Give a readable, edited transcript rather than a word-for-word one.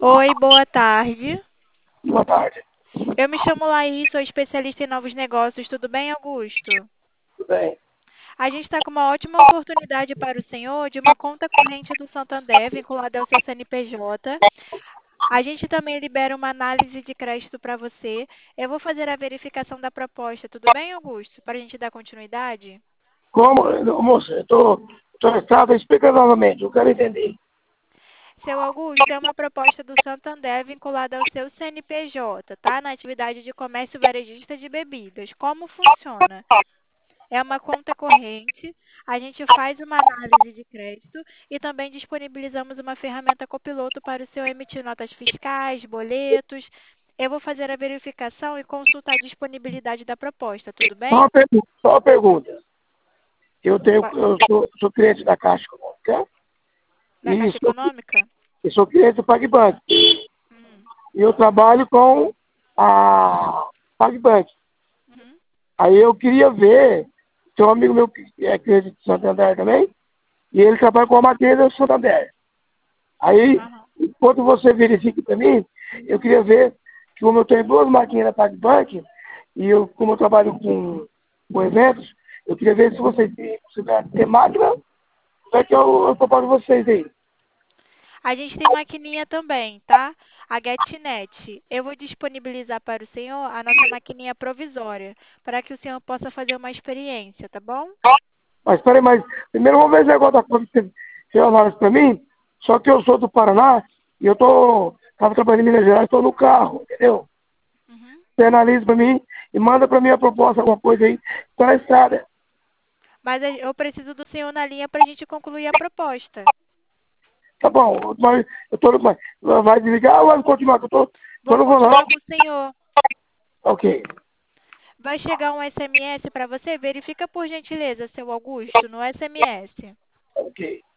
Oi, boa tarde. Boa tarde. Eu me chamo Laís, sou especialista em novos negócios. Tudo bem, Augusto? Tudo bem? A gente está com uma ótima oportunidade para o senhor de uma conta corrente do Santander vinculada ao seu CNPJ. A gente também libera uma análise de crédito para você. Eu vou fazer a verificação da proposta. Tudo bem, Augusto? Para a gente dar continuidade? Como, moça, eu tô na estrada, explica novamente, eu quero entender. Seu Augusto, é uma proposta do Santander vinculada ao seu CNPJ, tá? Na atividade de comércio varejista de bebidas. Como funciona? É uma conta corrente, a gente faz uma análise de crédito e também disponibilizamos uma ferramenta copiloto para o senhor emitir notas fiscais, boletos. Eu vou fazer a verificação e consultar a disponibilidade da proposta, tudo bem? Só uma pergunta. Pa- Eu sou cliente da Caixa Econômica Da e Caixa Econômica? eu sou cliente do PagBank. Hum, E eu trabalho com a PagBank. uhum, Aí eu queria ver, tem um amigo meu que é cliente do Santander também, e ele trabalha com a matriz do Santander. Aí, aham. enquanto você verifica para mim, eu queria ver que como eu tenho duas máquinas da PagBank, e eu, como eu trabalho com eventos, eu queria ver se vocês têm possibilidade de ter máquina, como é que eu proparo vocês aí. A gente tem maquininha também, tá? A GetNet. Eu vou disponibilizar para o senhor a nossa maquininha provisória, para que o senhor possa fazer uma experiência, tá bom? Mas peraí, mas primeiro vamos ver esse negócio da coisa que você análise para mim, só que eu sou do Paraná, e estava trabalhando em Minas Gerais, estou no carro, entendeu? Uhum. Você analisa para mim e manda para mim a proposta, alguma coisa aí, está na estrada. Mas eu preciso do senhor na linha para a gente concluir a proposta. Tá bom, mas eu tô, mas vai desligar ou vai continuar? Que tô Vou no volante. continuar com o senhor. Ok, Vai chegar um SMS para você? Verifica por gentileza, seu Augusto, no SMS. ok.